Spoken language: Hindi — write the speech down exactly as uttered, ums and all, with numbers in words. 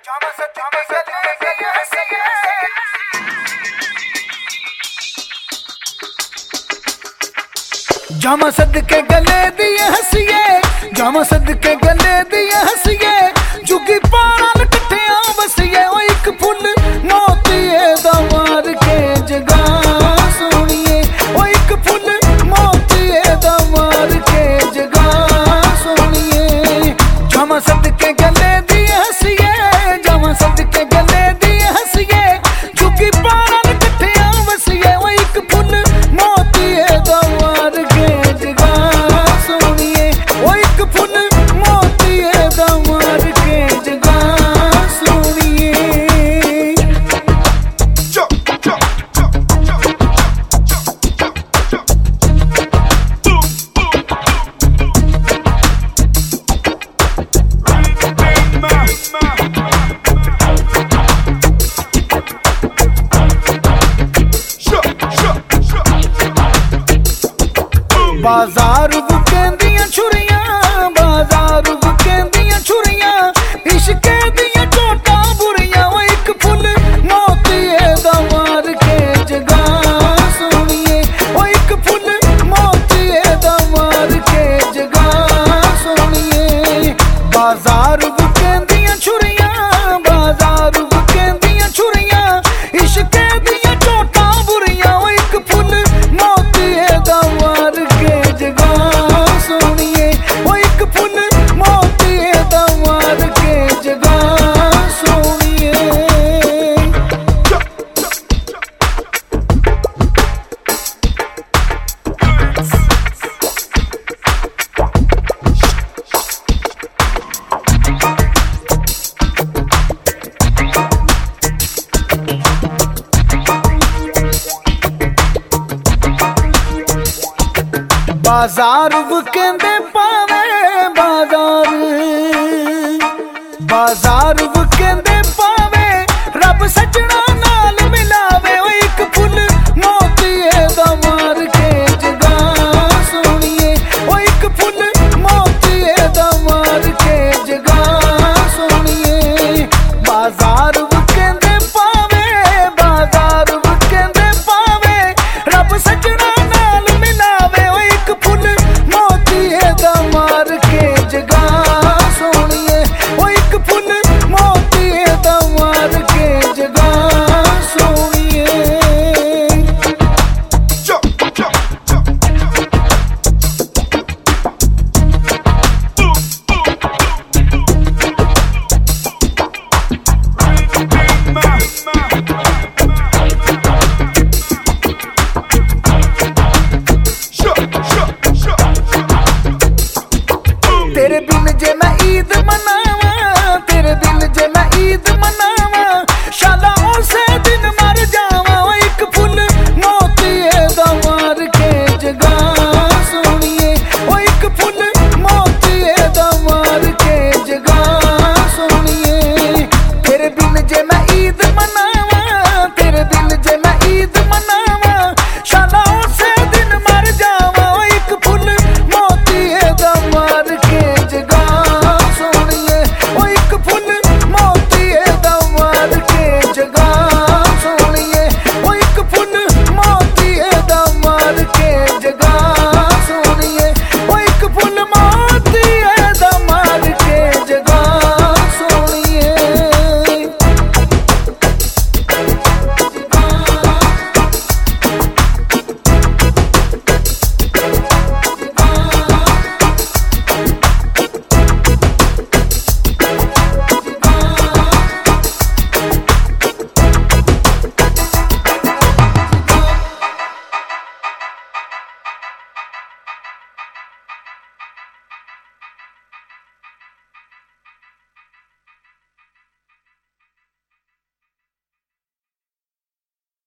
जामा सदके गले दिए हसीए, जामा सदके गले दिए हसीए, जुगी पारा लटटिया बसीए। ओ एक फुल मोतीए दा मार के जगा सोनिए, ओ एक फुल मोतीए दा मार के जगा सोनिए। जामा सदके गले दिए हसीए, जामा सदके गले दिए हसीए, जुगी पारा लटटिया बसीए। ओ एक फुल मोतीए दा मार के जगा सोनिए, ओ एक फुल मोतीए दा मार के जगा सोनिए। बाजार बुकेंदियां छुरियां, बाजार बुकेंदियां छुरियां, इश्के दियां चोटां बुरियां। ओ एक फुल मोतीए दा मार के जगा सोनिए, ओ एक फुल मोतीए दा मार के जगा सोनिए। बाजार बुकेंदियां छुरियां, बाजार बुकेंदियां छुरियां, इश्के दियां चोटां बुरियां। ओ एक फुल मोतीए दा मार के जगा सोनिए, ओ एक फुल मोतीए दा मार के जगा सोनिए। बाजार वो कहंदे